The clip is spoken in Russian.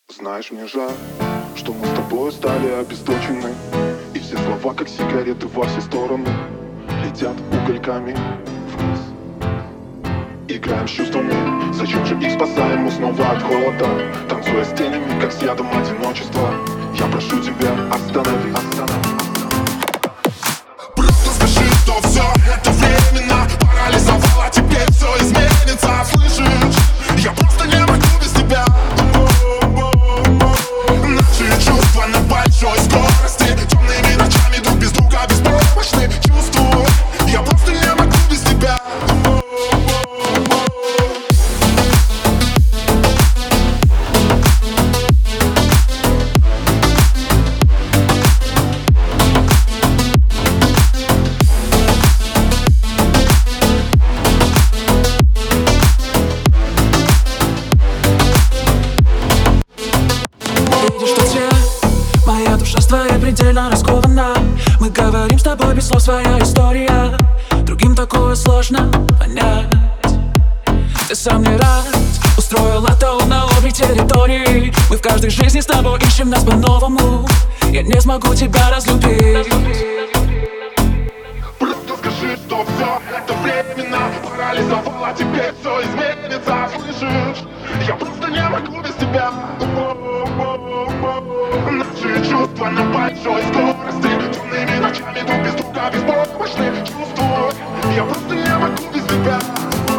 Знаешь, мне жаль, что мы с тобой стали обесточены, и все слова, как сигареты, во все стороны летят угольками вниз. Играем с чувствами, зачем же их спасаем мы снова от холода? Танцуя с тенями, как с ядом одиночества. Я прошу тебя, останови, останови. Просто скажи, что все это временно. Парализовало, теперь все изменится. Слышишь? Я просто не могу без тебя. Наши чувства на большой скорости, темными ночами друг без друга беспомощны. Чувствую, я просто не могу без тебя. Твоя предельно раскована. Мы говорим с тобой без слов, своя история. Другим такое сложно понять. Ты сам не рад, устроил атаку на обе территории. Мы в каждой жизни с тобой ищем нас по-новому. Я не смогу тебя разлюбить. Просто скажи, что все это временно. Парализовало, теперь все изменится. Слышишь? Я просто не могу без тебя. Наши чувства на большой скорости, темными ночами друг без друга беспомощны. Чувствую, я просто не могу без тебя.